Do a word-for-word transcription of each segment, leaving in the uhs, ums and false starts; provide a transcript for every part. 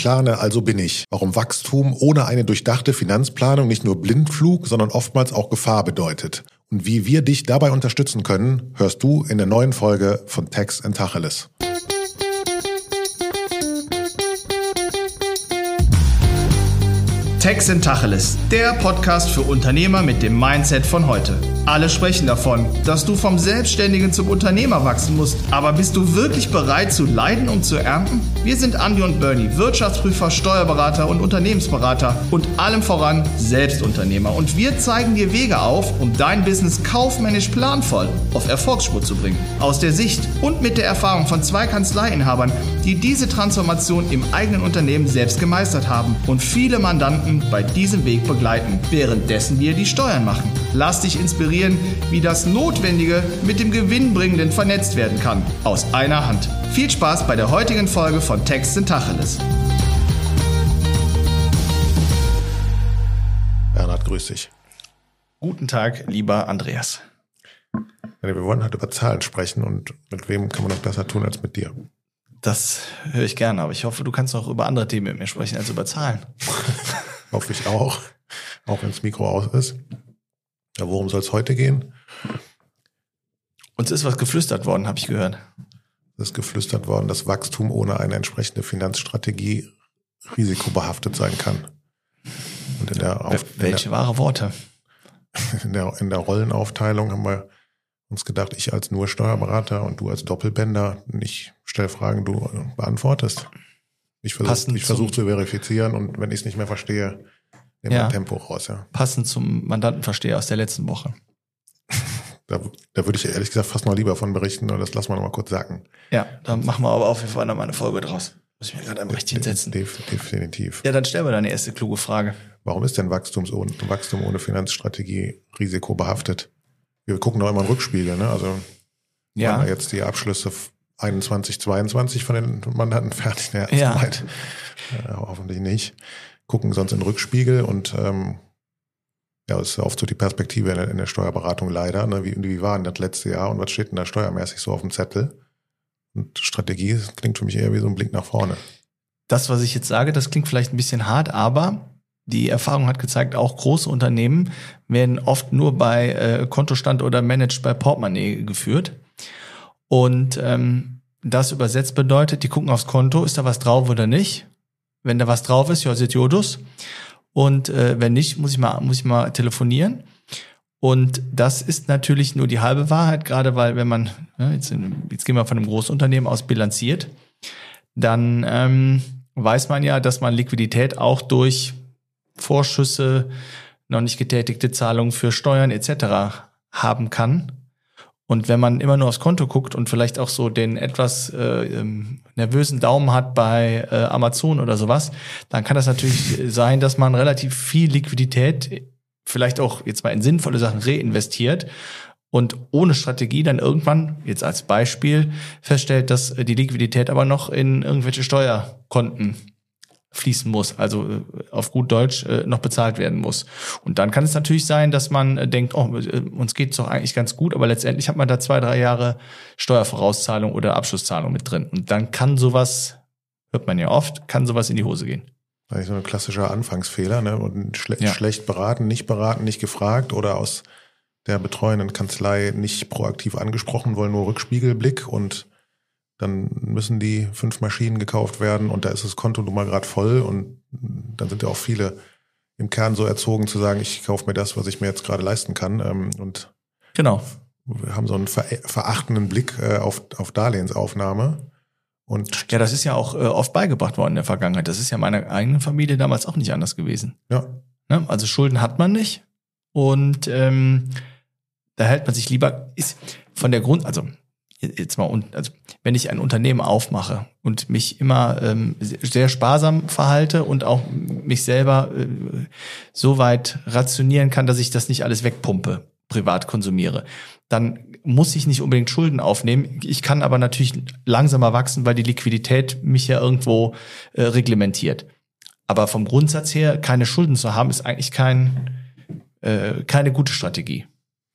plane, also bin ich. Warum Wachstum ohne eine durchdachte Finanzplanung nicht nur Blindflug, sondern oftmals auch Gefahr bedeutet. Und wie wir dich dabei unterstützen können, hörst du in der neuen Folge von Tax and Tacheles. Tax and Tacheles, der Podcast für Unternehmer mit dem Mindset von heute. Alle sprechen davon, dass du vom Selbstständigen zum Unternehmer wachsen musst. Aber bist du wirklich bereit zu leiden, um zu ernten? Wir sind Andi und Bernie, Wirtschaftsprüfer, Steuerberater und Unternehmensberater und allem voran Selbstunternehmer. Und wir zeigen dir Wege auf, um dein Business kaufmännisch planvoll auf Erfolgsspur zu bringen. Aus der Sicht und mit der Erfahrung von zwei Kanzleiinhabern, die diese Transformation im eigenen Unternehmen selbst gemeistert haben und viele Mandanten bei diesem Weg begleiten, währenddessen wir die Steuern machen. Lass dich inspirieren, wie das Notwendige mit dem Gewinnbringenden vernetzt werden kann. Aus einer Hand. Viel Spaß bei der heutigen Folge von Tax and Tacheles. Bernhard, grüß dich. Guten Tag, lieber Andreas. Ja, wir wollen heute über Zahlen sprechen und mit wem kann man das besser tun als mit dir? Das höre ich gerne, aber ich hoffe, du kannst auch über andere Themen mit mir sprechen als über Zahlen. Hoffe ich auch, auch wenn das Mikro aus ist. Ja, worum soll es heute gehen? Uns ist was geflüstert worden, habe ich gehört. Es ist geflüstert worden, dass Wachstum ohne eine entsprechende Finanzstrategie risikobehaftet sein kann. Und in der Auf- Welche in der, wahre Worte? In der, in der Rollenaufteilung haben wir uns gedacht, ich als nur Steuerberater und du als Doppelbänder, ich stelle Fragen, du beantwortest. Ich versuche ich versuch zu verifizieren und wenn ich es nicht mehr verstehe, nehme ja. ein Tempo raus. Ja. Passend zum Mandantenversteher aus der letzten Woche. Da, da würde ich ehrlich gesagt fast noch lieber von berichten, aber das lassen wir noch mal kurz sacken. Ja, dann machen wir aber auf jeden Fall noch mal eine Folge draus. Muss ich mir gerade am Rechtchen setzen. Def, definitiv. Ja, dann stellen wir deine erste kluge Frage. Warum ist denn Wachstums ohne, Wachstum ohne Finanzstrategie risikobehaftet? Wir gucken doch immer einen Rückspiegel, ne? Also ja. Waren jetzt die Abschlüsse einundzwanzig, zweiundzwanzig von den Mandanten fertig? Ja, ja. Weit. Ja, hoffentlich nicht. Gucken sonst in den Rückspiegel und ähm, ja, das ist oft so die Perspektive in der, in der Steuerberatung leider. Ne? Wie, wie war denn das letzte Jahr und was steht denn da steuermäßig so auf dem Zettel? Und Strategie klingt für mich eher wie so ein Blick nach vorne. Das, was ich jetzt sage, das klingt vielleicht ein bisschen hart, aber die Erfahrung hat gezeigt, auch große Unternehmen werden oft nur bei äh, Kontostand oder Managed bei Portemonnaie geführt. Und ähm, das übersetzt bedeutet, die gucken aufs Konto, ist da was drauf oder nicht? Wenn da was drauf ist, ja, sit Jodus. Und äh, wenn nicht, muss ich mal muss ich mal telefonieren. Und das ist natürlich nur die halbe Wahrheit, gerade weil wenn man, ja, jetzt, jetzt gehen wir von einem Großunternehmen aus bilanziert, dann ähm, weiß man ja, dass man Liquidität auch durch Vorschüsse, noch nicht getätigte Zahlungen für Steuern et cetera haben kann. Und wenn man immer nur aufs Konto guckt und vielleicht auch so den etwas äh, nervösen Daumen hat bei äh, Amazon oder sowas, dann kann das natürlich sein, dass man relativ viel Liquidität vielleicht auch jetzt mal in sinnvolle Sachen reinvestiert und ohne Strategie dann irgendwann, jetzt als Beispiel, feststellt, dass die Liquidität aber noch in irgendwelche Steuerkonten fließen muss, also auf gut Deutsch äh, noch bezahlt werden muss. Und dann kann es natürlich sein, dass man äh, denkt, oh, äh, uns geht's doch eigentlich ganz gut, aber letztendlich hat man da zwei, drei Jahre Steuervorauszahlung oder Abschlusszahlung mit drin. Und dann kann sowas, hört man ja oft, kann sowas in die Hose gehen. Eigentlich so ein klassischer Anfangsfehler, ne? Und schle- ja. schlecht beraten, nicht beraten, nicht gefragt oder aus der betreuenden Kanzlei nicht proaktiv angesprochen, wollen nur Rückspiegelblick und dann müssen die fünf Maschinen gekauft werden und da ist das Konto nun mal gerade voll und dann sind ja auch viele im Kern so erzogen zu sagen, ich kaufe mir das, was ich mir jetzt gerade leisten kann und genau. wir haben so einen ver- verachtenden Blick auf, auf Darlehensaufnahme. Und ja, das ist ja auch oft beigebracht worden in der Vergangenheit. Das ist ja meiner eigenen Familie damals auch nicht anders gewesen. Ja. Also Schulden hat man nicht und ähm, da hält man sich lieber, ist von der Grund, also jetzt mal, also wenn ich ein Unternehmen aufmache und mich immer ähm, sehr sparsam verhalte und auch mich selber äh, so weit rationieren kann, dass ich das nicht alles wegpumpe, privat konsumiere, dann muss ich nicht unbedingt Schulden aufnehmen. Ich kann aber natürlich langsamer wachsen, weil die Liquidität mich ja irgendwo äh, reglementiert. Aber vom Grundsatz her, keine Schulden zu haben, ist eigentlich kein äh, keine gute Strategie.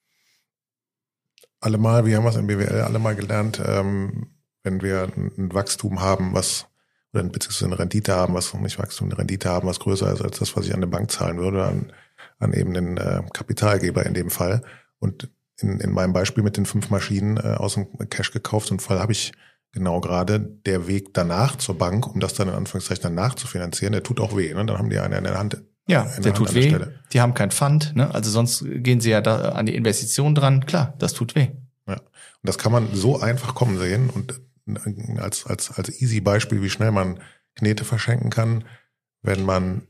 Allemal, wir haben was im B W L alle mal gelernt, ähm, wenn wir ein Wachstum haben, was oder beziehungsweise eine Rendite haben, was nicht Wachstum, eine Rendite haben, was größer ist als das, was ich an eine Bank zahlen würde, an, an eben den äh, Kapitalgeber in dem Fall. Und in, in meinem Beispiel mit den fünf Maschinen äh, aus dem Cash gekauft, so einen Fall habe ich genau gerade. Der Weg danach zur Bank, um das dann in Anführungszeichen dann nachzufinanzieren, der tut auch weh. Ne? Dann haben die eine in der Hand. Ja, der tut weh. Stelle. Die haben kein Pfand, ne? Also sonst gehen sie ja da an die Investition dran. Klar, das tut weh. Ja. Und das kann man so einfach kommen sehen und als als als easy Beispiel, wie schnell man Knete verschenken kann, wenn man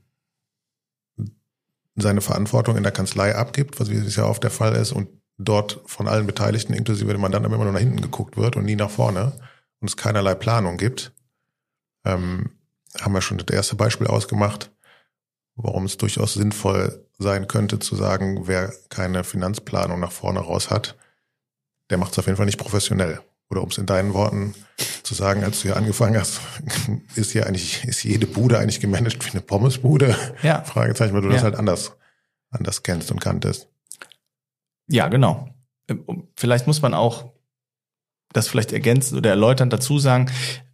seine Verantwortung in der Kanzlei abgibt, was wie es ja oft der Fall ist, und dort von allen Beteiligten, inklusive dem Mandanten, immer nur nach hinten geguckt wird und nie nach vorne und es keinerlei Planung gibt. Ähm, haben wir schon das erste Beispiel ausgemacht, warum es durchaus sinnvoll sein könnte, zu sagen, wer keine Finanzplanung nach vorne raus hat, der macht es auf jeden Fall nicht professionell. Oder um es in deinen Worten zu sagen, als du hier angefangen hast, ist hier eigentlich, ist jede Bude eigentlich gemanagt wie eine Pommesbude? Ja. Fragezeichen, weil du ja. das halt anders, anders kennst und kanntest. Ja, genau. Vielleicht muss man auch das vielleicht ergänzen oder erläutern dazu sagen,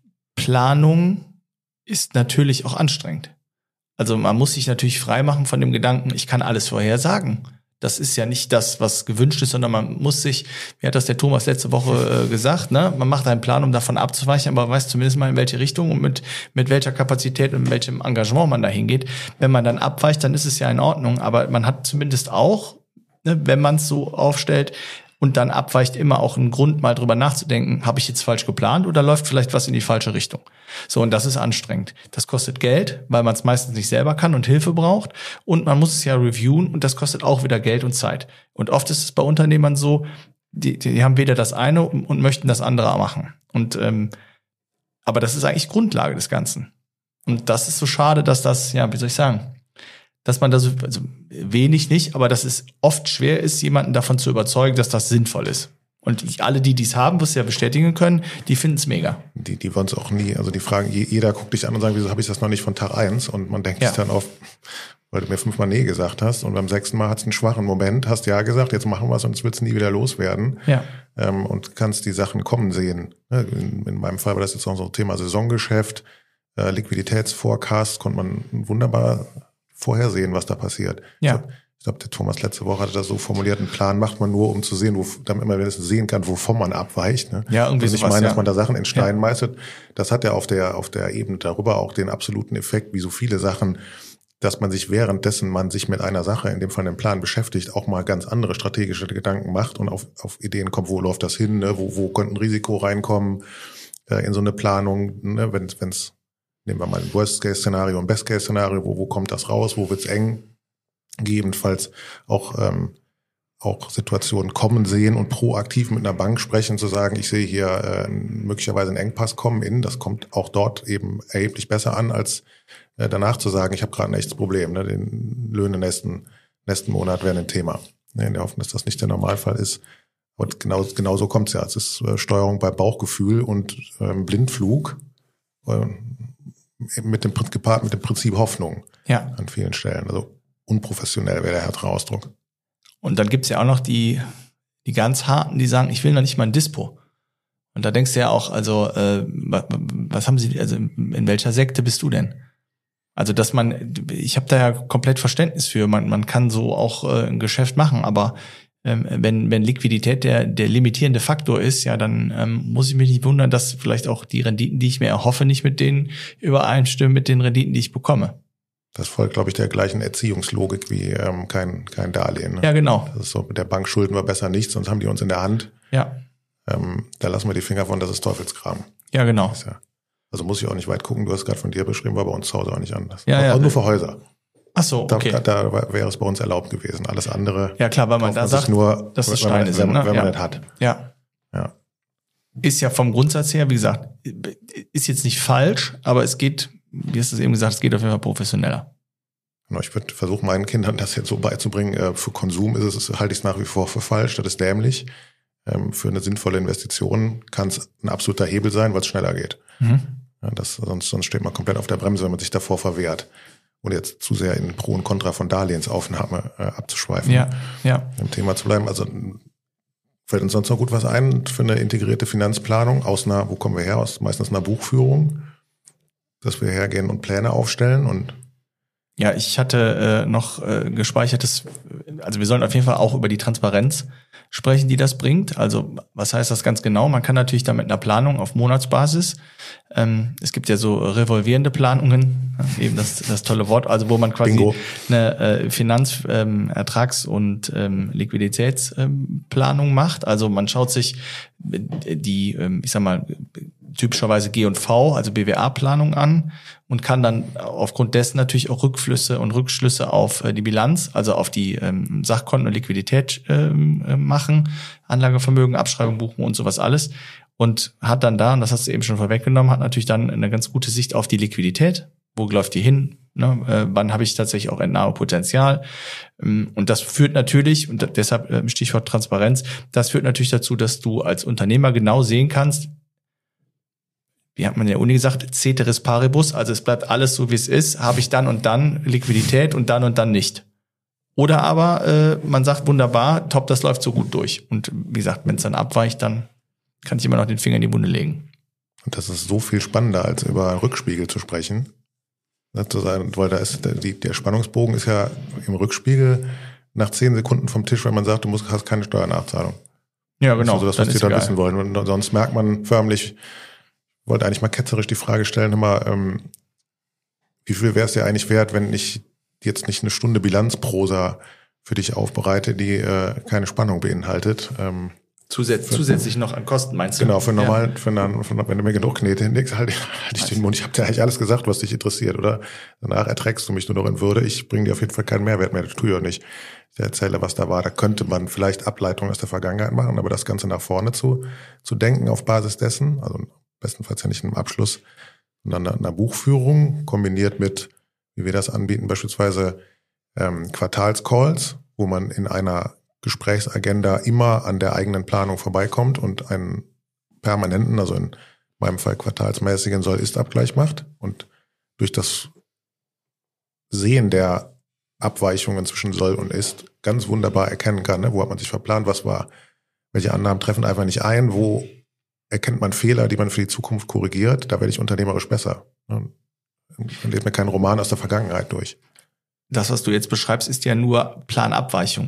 Planung ist natürlich auch anstrengend. Also man muss sich natürlich freimachen von dem Gedanken, ich kann alles vorhersagen. Das ist ja nicht das, was gewünscht ist, sondern man muss sich, wie hat das der Thomas letzte Woche äh, gesagt, ne? Man macht einen Plan, um davon abzuweichen, aber weiß zumindest mal, in welche Richtung und mit mit welcher Kapazität und mit welchem Engagement man da hingeht. Wenn man dann abweicht, dann ist es ja in Ordnung, aber man hat zumindest auch, ne, wenn man es so aufstellt und dann abweicht, immer auch einen Grund, mal drüber nachzudenken, habe ich jetzt falsch geplant oder läuft vielleicht was in die falsche Richtung? So, und das ist anstrengend. Das kostet Geld, weil man es meistens nicht selber kann und Hilfe braucht. Und man muss es ja reviewen und das kostet auch wieder Geld und Zeit. Und oft ist es bei Unternehmern so, die, die haben weder das eine und, und möchten das andere machen. Und ähm, aber das ist eigentlich Grundlage des Ganzen. Und das ist so schade, dass das, ja, wie soll ich sagen, dass man da so, also wenig nicht, aber dass es oft schwer ist, jemanden davon zu überzeugen, dass das sinnvoll ist. Und alle, die dies haben, was sie ja bestätigen können, die finden es mega. Die, die wollen es auch nie, also die fragen, jeder guckt dich an und sagt, wieso habe ich das noch nicht von Tag eins? Und man denkt ja. sich dann oft, weil du mir fünfmal nee gesagt hast und beim sechsten Mal hat es einen schwachen Moment, hast ja gesagt, jetzt machen wir es und jetzt willst du nie wieder loswerden. Ja. Ähm, und kannst die Sachen kommen sehen. In, in meinem Fall war das jetzt auch so ein Thema Saisongeschäft, äh, Liquiditätsforecast, konnte man wunderbar vorhersehen, was da passiert. Ja. Also, ich glaube, der Thomas letzte Woche hatte das so formuliert, einen Plan macht man nur, um zu sehen, wo, damit man wenigstens sehen kann, wovon man abweicht. Ne? Ja, irgendwie also ich sowas, meine, ja. dass man da Sachen in Stein ja. meistert. Das hat ja auf der, auf der Ebene darüber auch den absoluten Effekt, wie so viele Sachen, dass man sich währenddessen man sich mit einer Sache, in dem Fall einem Plan beschäftigt, auch mal ganz andere strategische Gedanken macht und auf, auf Ideen kommt, wo läuft das hin, ne? wo, wo könnte ein Risiko reinkommen äh, in so eine Planung, ne? wenn es, nehmen wir mal ein Worst-Case-Szenario, ein Best-Case-Szenario, wo, wo kommt das raus, wo wird's eng? Gegebenenfalls auch ähm, auch Situationen kommen sehen und proaktiv mit einer Bank sprechen, zu sagen, ich sehe hier äh, möglicherweise einen Engpass kommen in, das kommt auch dort eben erheblich besser an, als äh, danach zu sagen, ich habe gerade ein echtes Problem, ne? Den Löhne nächsten, nächsten Monat wären ein Thema. Ne? In der Hoffnung, dass das nicht der Normalfall ist. Und genau, genau so kommt es ja. Es ist äh, Steuerung bei Bauchgefühl und ähm, Blindflug äh, mit dem gepaart mit dem Prinzip Hoffnung ja. an vielen Stellen. Also unprofessionell wäre der härtere Ausdruck. Und dann gibt's ja auch noch die die ganz harten, die sagen, ich will noch nicht mal ein Dispo. Und da denkst du ja auch, also äh, was haben sie, also in welcher Sekte bist du denn? Also dass man, ich habe da ja komplett Verständnis für, man man kann so auch äh, ein Geschäft machen, aber ähm, wenn wenn Liquidität der der limitierende Faktor ist, ja, dann ähm, muss ich mich nicht wundern, dass vielleicht auch die Renditen, die ich mir erhoffe, nicht mit denen übereinstimmen, mit den Renditen, die ich bekomme. Das folgt, glaube ich, der gleichen Erziehungslogik wie ähm, kein kein Darlehen. Ne? Ja, genau. Das ist so, mit der Bank schulden wir besser nichts, sonst haben die uns in der Hand. Ja. Ähm, da lassen wir die Finger von, das ist Teufelskram. Ja, genau. Das ist ja, also muss ich auch nicht weit gucken, du hast gerade von dir beschrieben, war bei uns zu Hause auch nicht anders. Ja, auch, ja. auch nur für Häuser. Ach so, okay. Da, da, da wäre es bei uns erlaubt gewesen. Alles andere. Ja, klar, weil man da man sagt, nur, dass es wenn Steine man, sind, wenn, ne? wenn ja. man nicht hat. Ja. Ja. Ist ja vom Grundsatz her, wie gesagt, ist jetzt nicht falsch, aber es geht, wie hast du es eben gesagt, es geht auf jeden Fall professioneller. Genau, ich würde versuchen, meinen Kindern das jetzt so beizubringen. Äh, für Konsum ist es, halte ich es nach wie vor für falsch, das ist dämlich. Ähm, für eine sinnvolle Investition kann es ein absoluter Hebel sein, weil es schneller geht. Mhm. Ja, das, sonst, sonst steht man komplett auf der Bremse, wenn man sich davor verwehrt. Und jetzt zu sehr in Pro und Contra von Darlehensaufnahme äh, abzuschweifen. Ja, ja. Im Thema zu bleiben. Also fällt uns sonst noch gut was ein für eine integrierte Finanzplanung aus einer, wo kommen wir her? Aus meistens einer Buchführung. dass wir hergehen und Pläne aufstellen und Ja, ich hatte äh, noch äh, gespeichertes, also wir sollen auf jeden Fall auch über die Transparenz sprechen, die das bringt. Also was heißt das ganz genau? Man kann natürlich da mit einer Planung auf Monatsbasis, ähm, es gibt ja so revolvierende Planungen, eben das, das tolle Wort, also wo man quasi Bingo. eine äh, Finanz-, ähm, Ertrags- und ähm, Liquiditätsplanung ähm, macht. Also man schaut sich die, ähm, ich sag mal, typischerweise G und V, also B W A-Planung an und kann dann aufgrund dessen natürlich auch Rückflüsse und Rückschlüsse auf äh, die Bilanz, also auf die ähm, Sachkonten und Liquidität ähm, äh, machen, Anlagevermögen, Abschreibung buchen und sowas alles und hat dann da, und das hast du eben schon vorweggenommen, hat natürlich dann eine ganz gute Sicht auf die Liquidität. Wo läuft die hin? Ne? Äh, wann habe ich tatsächlich auch Entnahmepotenzial? Ähm, und das führt natürlich, und deshalb äh, Stichwort Transparenz, das führt natürlich dazu, dass du als Unternehmer genau sehen kannst, wie hat man in der Uni gesagt, ceteris paribus, also es bleibt alles so, wie es ist, habe ich dann und dann Liquidität und dann und dann nicht. Oder aber äh, man sagt, wunderbar, top, das läuft so gut durch. Und wie gesagt, wenn es dann abweicht, dann kann ich immer noch den Finger in die Wunde legen. Und das ist so viel spannender, als über Rückspiegel zu sprechen. Weil da ist die, der Spannungsbogen ist ja im Rückspiegel nach zehn Sekunden vom Tisch, wenn man sagt, du musst, hast keine Steuernachzahlung. Ja, genau. Also das, was die da wissen wollen. Und sonst merkt man förmlich, ich wollte eigentlich mal ketzerisch die Frage stellen, immer, ähm, wie viel wäre es dir eigentlich wert, wenn ich jetzt nicht eine Stunde Bilanzprosa für dich aufbereite, die äh, keine Spannung beinhaltet. Ähm, Zusätz, für, zusätzlich noch an Kosten, meinst du? Genau, für normal, ja. für, für, für, wenn du mir genug Knete hinlegst, halt, halt ich den Mund. Ich habe dir eigentlich alles gesagt, was dich interessiert, oder? Danach erträgst du mich nur noch in Würde. Ich bringe dir auf jeden Fall keinen Mehrwert mehr, das tue ich auch nicht. Ich erzähle, was da war. Da könnte man vielleicht Ableitungen aus der Vergangenheit machen, aber das Ganze nach vorne zu, zu denken auf Basis dessen, also bestenfalls ja nicht in einem Abschluss, sondern einer Buchführung, kombiniert mit, wie wir das anbieten, beispielsweise ähm, Quartalscalls, wo man in einer Gesprächsagenda immer an der eigenen Planung vorbeikommt und einen permanenten, also in meinem Fall quartalsmäßigen Soll-Ist-Abgleich macht und durch das Sehen der Abweichungen zwischen Soll und Ist ganz wunderbar erkennen kann, ne? Wo hat man sich verplant, was war, welche Annahmen treffen einfach nicht ein, wo erkennt man Fehler, die man für die Zukunft korrigiert, da werde ich unternehmerisch besser. Man lest mir keinen Roman aus der Vergangenheit durch. Das, was du jetzt beschreibst, ist ja nur Planabweichung.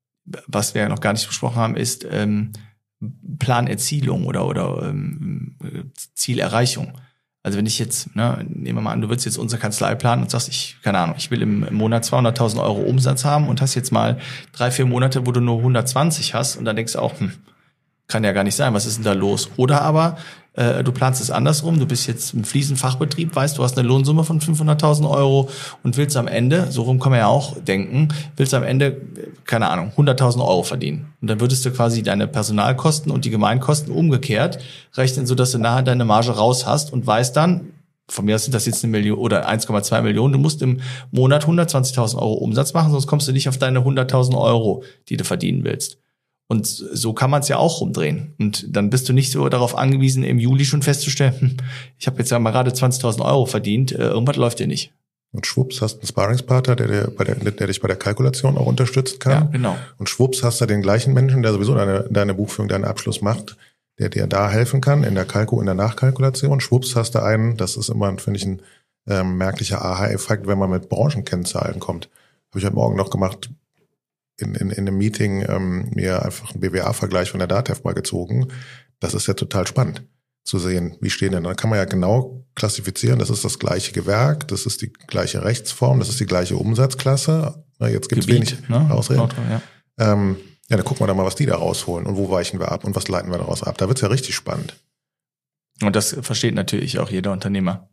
Was wir ja noch gar nicht besprochen haben, ist ähm, Planerzielung oder oder ähm, Zielerreichung. Also wenn ich jetzt, ne, nehmen wir mal an, du willst jetzt unsere Kanzlei planen und sagst, ich, keine Ahnung, ich will im Monat zweihunderttausend Euro Umsatz haben und hast jetzt mal drei, vier Monate, wo du nur hundertzwanzig hast und dann denkst du auch, hm, kann ja gar nicht sein, was ist denn da los? Oder aber äh, du planst es andersrum, du bist jetzt im Fliesenfachbetrieb, weißt, du hast eine Lohnsumme von fünfhunderttausend Euro und willst am Ende, so rum kann man ja auch denken, willst am Ende, keine Ahnung, hunderttausend Euro verdienen. Und dann würdest du quasi deine Personalkosten und die Gemeinkosten umgekehrt rechnen, sodass du nachher deine Marge raus hast und weißt dann, von mir aus sind das jetzt eine Million oder eins Komma zwei Millionen, du musst im Monat hundertzwanzigtausend Euro Umsatz machen, sonst kommst du nicht auf deine hunderttausend Euro, die du verdienen willst. Und so kann man es ja auch rumdrehen. Und dann bist du nicht so darauf angewiesen, im Juli schon festzustellen, hm, ich habe jetzt ja mal gerade zwanzigtausend Euro verdient, äh, irgendwas läuft dir nicht. Und schwupps hast du einen Sparringspartner, der, der, bei der, der dich bei der Kalkulation auch unterstützen kann. Ja, genau. Und schwupps hast du den gleichen Menschen, der sowieso deine, deine Buchführung, deinen Abschluss macht, der dir da helfen kann, in der Kalku, in der Nachkalkulation. Schwupps hast du einen, das ist immer, finde ich, ein ähm, merklicher Aha-Effekt, wenn man mit Branchenkennzahlen kommt. Habe ich heute Morgen noch gemacht, in, in, in einem Meeting ähm, mir einfach einen B W A-Vergleich von der DATEV mal gezogen. Das ist ja total spannend zu sehen, wie stehen denn. Dann kann man ja genau klassifizieren, das ist das gleiche Gewerk, das ist die gleiche Rechtsform, das ist die gleiche Umsatzklasse. Na, jetzt gibt es wenig ne? Ausreden. Auto, ja. Ähm, ja, dann gucken wir da mal, was die da rausholen und wo weichen wir ab und was leiten wir daraus ab. Da wird's ja richtig spannend. Und das versteht natürlich auch jeder Unternehmer.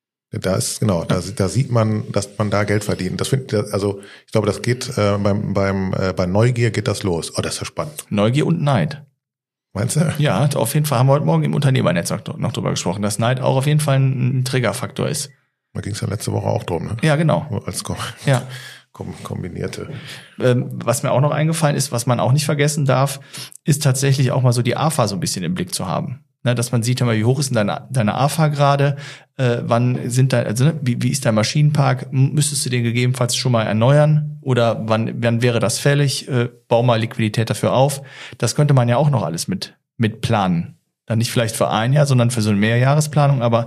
Da ist, genau, da, da sieht man, dass man da Geld verdient. Das find, also, ich glaube, das geht, äh, beim, beim, äh, bei Neugier geht das los. Oh, das ist ja spannend. Neugier und Neid. Meinst du? Ja, auf jeden Fall haben wir heute Morgen im Unternehmernetzwerk noch drüber gesprochen, dass Neid auch auf jeden Fall ein Triggerfaktor ist. Da ging es ja letzte Woche auch drum, ne? Ja, genau. Als Kom ja. kombinierte. Ähm, was mir auch noch eingefallen ist, was man auch nicht vergessen darf, ist tatsächlich auch mal so die A F A so ein bisschen im Blick zu haben. Ne, dass man sieht, wie hoch ist denn deine, deine A F A gerade, äh, wann sind da, also ne, wie, wie ist dein Maschinenpark, müsstest du den gegebenenfalls schon mal erneuern oder wann, wann wäre das fällig, äh, bau mal Liquidität dafür auf. Das könnte man ja auch noch alles mit, mit planen. Dann nicht vielleicht für ein Jahr, sondern für so eine Mehrjahresplanung, aber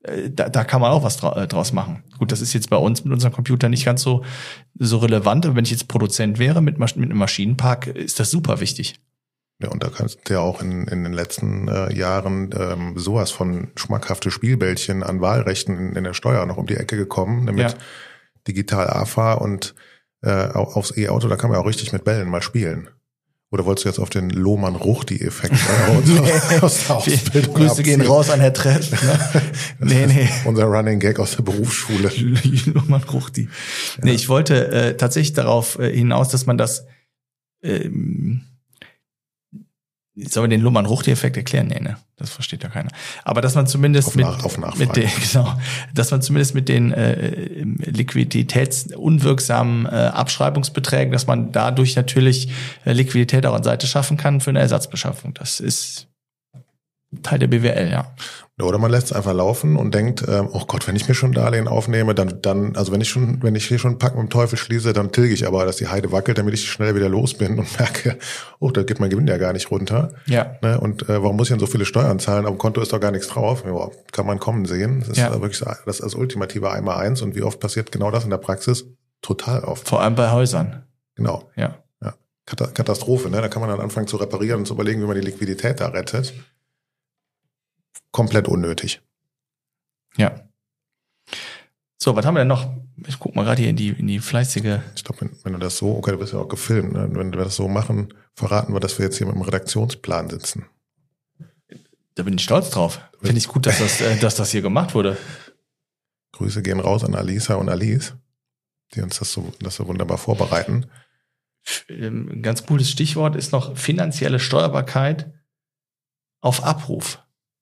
Da, da kann man auch was dra- draus machen. Gut, das ist jetzt bei uns mit unserem Computer nicht ganz so, so relevant. Aber wenn ich jetzt Produzent wäre mit, Masch- mit einem Maschinenpark, ist das super wichtig. Ja, und da kannst du ja auch in, in den letzten äh, Jahren ähm, sowas von schmackhafte Spielbällchen an Wahlrechten in, in der Steuer noch um die Ecke gekommen, ne, mit Ja. digital A F A und äh, aufs E-Auto, da kann man ja auch richtig mit Bällen mal spielen. Oder wolltest du jetzt auf den Lohmann-Ruchti-Effekt aus, aus der Ausbildung Grüße gehen abzielen? raus an Herr Trepp. Ne? nee, nee. Unser Running Gag aus der Berufsschule. Lohmann Ruchti. Nee, ich wollte äh, tatsächlich darauf äh, hinaus, dass man das ähm, sollen wir den Lohmann-Ruchti-Effekt erklären? Nee, ne? Das versteht ja keiner. Aber dass man zumindest Auf mit, nach- auf Nachfrage. mit den, genau, dass man zumindest mit den äh, liquiditätsunwirksamen äh, Abschreibungsbeträgen, dass man dadurch natürlich äh, Liquidität auch an Seite schaffen kann für eine Ersatzbeschaffung. Das ist Teil der B W L, ja. Oder man lässt es einfach laufen und denkt, ähm, oh Gott, wenn ich mir schon Darlehen aufnehme, dann, dann, also wenn ich schon, wenn ich hier schon einen Pakt mit dem Teufel schließe, dann tilge ich aber, dass die Heide wackelt, damit ich schnell wieder los bin und merke, oh, da geht mein Gewinn ja gar nicht runter. Ja. Ne? Und äh, warum muss ich denn so viele Steuern zahlen? Auf dem Konto ist doch gar nichts drauf. Ja, kann man kommen sehen. Das ist Ja. ja. wirklich so, das ist das ultimative Einmal-Eins. Und wie oft passiert genau das in der Praxis? Total oft. Vor allem bei Häusern. Genau. Ja. Ja. Kata- Katastrophe, ne? Da kann man dann anfangen zu reparieren und zu überlegen, wie man die Liquidität da rettet. Komplett unnötig. Ja. So, was haben wir denn noch? Ich guck mal gerade hier in die, in die fleißige. Ich glaube, wenn, wenn du das so, okay, du bist ja auch gefilmt, ne? Wenn wir das so machen, verraten wir, dass wir jetzt hier mit dem Redaktionsplan sitzen. Da bin ich stolz drauf. Finde ich gut, dass das, äh, dass das hier gemacht wurde. Grüße gehen raus an Alisa und Alice, die uns das so, das so wunderbar vorbereiten. Ähm, Ein ganz cooles Stichwort ist noch finanzielle Steuerbarkeit auf Abruf.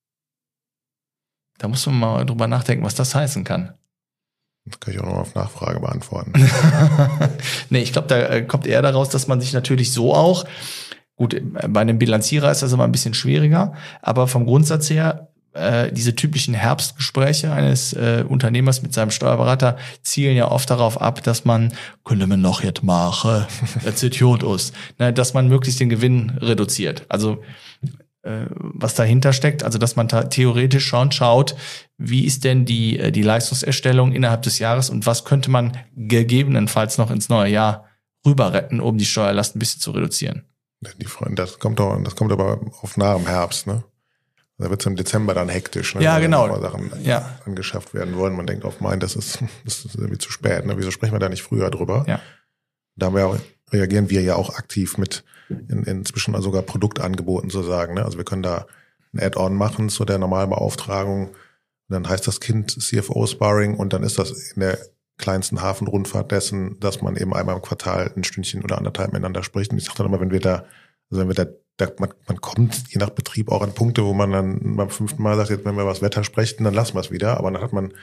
Da muss man mal drüber nachdenken, was das heißen kann. Das kann ich auch noch auf Nachfrage beantworten. Nee, ich glaube, da äh, kommt eher daraus, dass man sich natürlich so auch, gut, bei einem Bilanzierer ist das immer ein bisschen schwieriger, aber vom Grundsatz her, äh, diese typischen Herbstgespräche eines äh, Unternehmers mit seinem Steuerberater zielen ja oft darauf ab, dass man, können wir noch jetzt machen, das sieht gut aus, ne, dass man möglichst den Gewinn reduziert. Also äh, was dahinter steckt, also dass man ta- theoretisch schon schaut, wie ist denn die, äh, die Leistungserstellung innerhalb des Jahres und was könnte man gegebenenfalls noch ins neue Jahr rüber retten, um die Steuerlast ein bisschen zu reduzieren. Die Freunde, das kommt doch, das kommt aber auf nah im Herbst, ne? Da wird es im Dezember dann hektisch, ne? Ja, Weil genau. noch mal Sachen Ja. angeschafft werden wollen. Man denkt auf mein, das ist, das ist irgendwie zu spät, ne? Wieso sprechen wir da nicht früher drüber? Ja. Da haben wir auch, reagieren wir ja auch aktiv mit in, inzwischen sogar Produktangeboten zu sagen, ne? Also wir können da ein Add-on machen zu der normalen Beauftragung. Und dann heißt das Kind C F O-Sparring und dann ist das in der kleinsten Hafenrundfahrt dessen, dass man eben einmal im Quartal ein Stündchen oder anderthalb miteinander spricht. Und ich sage dann immer, wenn wir da, also wenn wir da, da man, man kommt je nach Betrieb auch an Punkte, wo man dann beim fünften Mal sagt, jetzt wenn wir über das Wetter sprechen, dann lassen wir es wieder. Aber dann hat man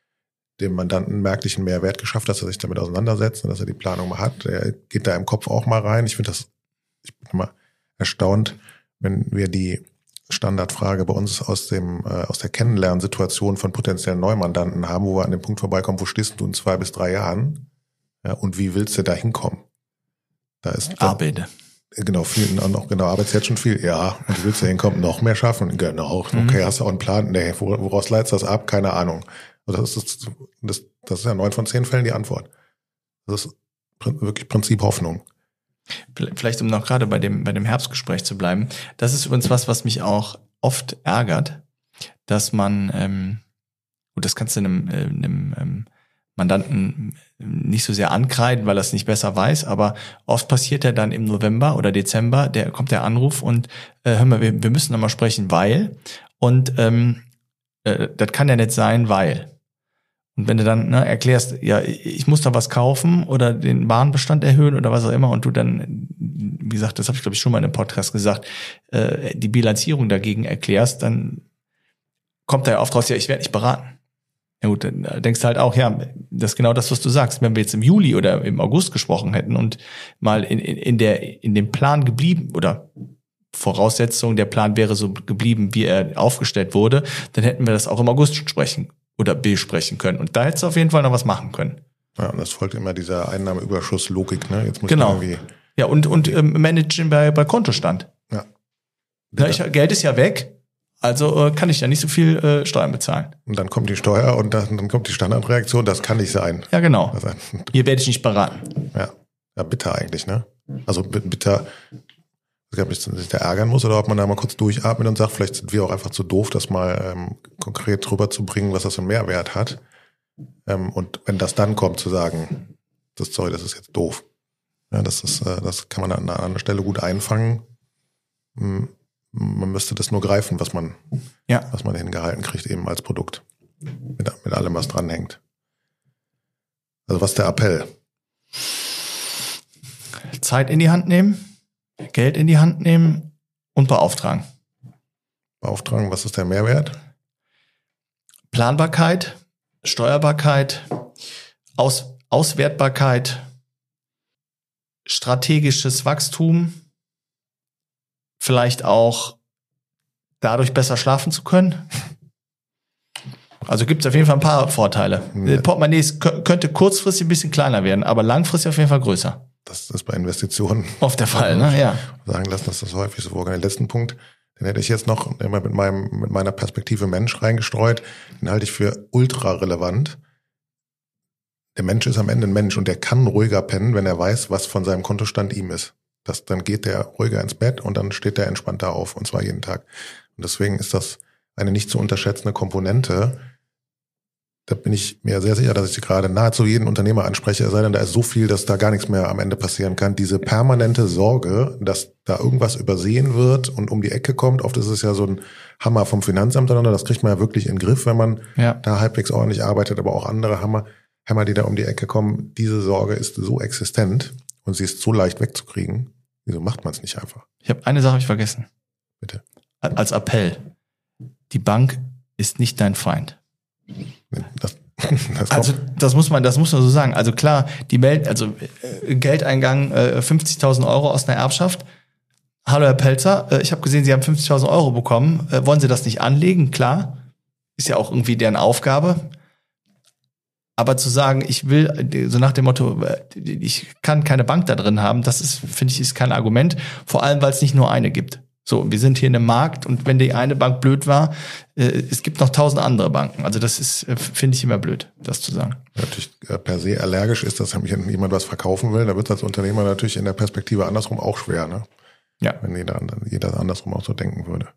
dem Mandanten merklichen Mehrwert geschafft, dass er sich damit auseinandersetzt und dass er die Planung mal hat. Er geht da im Kopf auch mal rein. Ich finde das, ich bin immer erstaunt, wenn wir die Standardfrage bei uns aus dem äh, aus der Kennenlernsituation von potenziellen Neumandanten haben, wo wir an dem Punkt vorbeikommen, wo stehst du in zwei bis drei Jahren? Ja, und wie willst du da hinkommen? Da ist Arbeite. Genau, viel, noch genau, arbeitest jetzt schon viel. Ja, und wie willst du da hinkommen? Noch mehr schaffen? Genau, okay, Mhm. hast du auch einen Plan? Nee, woraus leitest du das ab? Keine Ahnung. Also das ist das, das ist ja neun von zehn Fällen die Antwort. Das ist wirklich Prinzip Hoffnung. Vielleicht um noch gerade bei dem, bei dem Herbstgespräch zu bleiben. Das ist übrigens was, was mich auch oft ärgert, dass man, ähm, gut, das kannst du einem, äh, einem ähm, Mandanten nicht so sehr ankreiden, weil er es nicht besser weiß, aber oft passiert er dann im November oder Dezember, der kommt der Anruf und äh, hör mal, wir, wir müssen noch mal sprechen, weil und ähm, äh, das kann ja nicht sein, weil. Und wenn du dann ne, erklärst, ja, ich muss da was kaufen oder den Warenbestand erhöhen oder was auch immer und du dann, wie gesagt, das habe ich glaube ich schon mal in einem Podcast gesagt, äh, die Bilanzierung dagegen erklärst, dann kommt da ja oft raus, ja, ich werde nicht beraten. Ja gut, dann denkst du halt auch, ja, das ist genau das, was du sagst. Wenn wir jetzt im Juli oder im August gesprochen hätten und mal in, in, in der in dem Plan geblieben oder Voraussetzung, der Plan wäre so geblieben, wie er aufgestellt wurde, dann hätten wir das auch im August sprechen oder besprechen können. Und da hättest du auf jeden Fall noch was machen können. Ja, und das folgt immer dieser Einnahmeüberschusslogik, ne? Jetzt muss Genau. ich irgendwie. Ja, und, und ähm, managen bei, bei Kontostand. Ja. Ja, ich, Geld ist ja weg, Also äh, kann ich ja nicht so viel äh, Steuern bezahlen. Und dann kommt die Steuer und dann, dann kommt die Standardreaktion, das kann nicht sein. Ja, genau. Also, Hier werde ich nicht beraten. ja. ja, bitter eigentlich, ne? Also bitter, ich glaube nicht, dass sich da ärgern muss oder ob man da mal kurz durchatmet und sagt, vielleicht sind wir auch einfach zu doof, das mal ähm, konkret rüberzubringen, was das für einen Mehrwert hat. Ähm, und wenn das dann kommt, zu sagen, das sorry, das ist jetzt doof. Ja, das ist, äh, das kann man an einer anderen Stelle gut einfangen. Hm. Man müsste das nur greifen, was man, ja. was man hingehalten kriegt, eben als Produkt. Mit, mit allem, was dranhängt. Also was ist der Appell? Zeit in die Hand nehmen, Geld in die Hand nehmen und beauftragen. Beauftragen, was ist der Mehrwert? Planbarkeit, Steuerbarkeit, Aus, Auswertbarkeit, strategisches Wachstum, vielleicht auch dadurch besser schlafen zu können. Also gibt es auf jeden Fall ein paar Vorteile. Ja. Portemonnaies könnte kurzfristig ein bisschen kleiner werden, aber langfristig auf jeden Fall größer. Das ist bei Investitionen oft der Fall, ne? Ja. Sagen lassen, dass das häufig so vorgeht. Den letzten Punkt, den hätte ich jetzt noch immer mit meinem, mit meiner Perspektive Mensch reingestreut. Den halte ich für ultra relevant. Der Mensch ist am Ende ein Mensch und der kann ruhiger pennen, wenn er weiß, was von seinem Kontostand ihm ist. Das, dann geht der ruhiger ins Bett und dann steht der entspannter auf, und zwar jeden Tag. Und deswegen ist das eine nicht zu unterschätzende Komponente. Da bin ich mir sehr sicher, dass ich gerade nahezu jeden Unternehmer anspreche, es sei denn, da ist so viel, dass da gar nichts mehr am Ende passieren kann. Diese permanente Sorge, dass da irgendwas übersehen wird und um die Ecke kommt. Oft ist es ja so ein Hammer vom Finanzamt, sondern das kriegt man ja wirklich in den Griff, wenn man ja. da halbwegs ordentlich arbeitet, aber auch andere Hammer, Hammer, die da um die Ecke kommen. Diese Sorge ist so existent und sie ist so leicht wegzukriegen. Wieso macht man es nicht einfach? Ich habe eine Sache ich vergessen. Bitte. Als Appell. Die Bank ist nicht dein Feind. Das, das also das muss man, das muss man so sagen. Also klar, die Meld, also äh, Geldeingang äh, fünfzigtausend Euro aus einer Erbschaft. Hallo Herr Pelzer, äh, ich habe gesehen, Sie haben fünfzigtausend Euro bekommen. Äh, wollen Sie das nicht anlegen? Klar, ist ja auch irgendwie deren Aufgabe. Aber zu sagen, ich will, so nach dem Motto, ich kann keine Bank da drin haben, das ist, finde ich, ist kein Argument. Vor allem, weil es nicht nur eine gibt. So, wir sind hier in einem Markt und wenn die eine Bank blöd war, äh, es gibt noch tausend andere Banken. Also das ist, äh, finde ich immer blöd, das zu sagen. Natürlich äh, per se allergisch ist, dass wenn jemand was verkaufen will, da wird es als Unternehmer natürlich in der Perspektive andersrum auch schwer, ne? Ja. Wenn jeder, jeder andersrum auch so denken würde.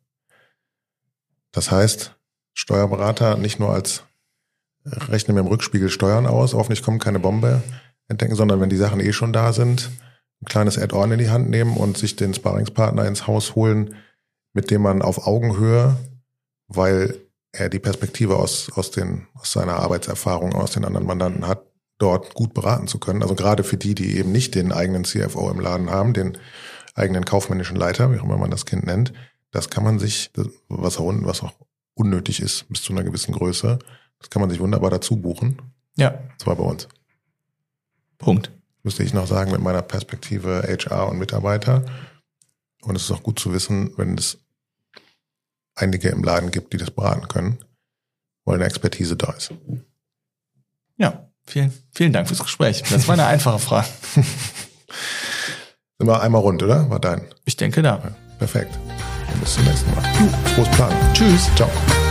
Das heißt, Steuerberater nicht nur als rechne mir im Rückspiegel Steuern aus, hoffentlich kommt keine Bombe entdecken, sondern wenn die Sachen eh schon da sind, ein kleines Add-on in die Hand nehmen und sich den Sparringspartner ins Haus holen, mit dem man auf Augenhöhe, weil er die Perspektive aus, aus, den, aus seiner Arbeitserfahrung, aus den anderen Mandanten hat, dort gut beraten zu können. Also gerade für die, die eben nicht den eigenen C F O im Laden haben, den eigenen kaufmännischen Leiter, wie auch immer man das Kind nennt, das kann man sich, was auch, was auch unnötig ist bis zu einer gewissen Größe, das kann man sich wunderbar dazu buchen. Ja. Zwar bei uns. Punkt. Müsste ich noch sagen, mit meiner Perspektive H R und Mitarbeiter. Und es ist auch gut zu wissen, wenn es einige im Laden gibt, die das beraten können, weil eine Expertise da ist. Ja, vielen, vielen Dank fürs Gespräch. Das war eine einfache Frage. Sind wir einmal rund, oder? War dein? Ich denke, da. Ja, perfekt. Dann bis zum nächsten Mal. Frohes Plan. Tschüss. Ciao.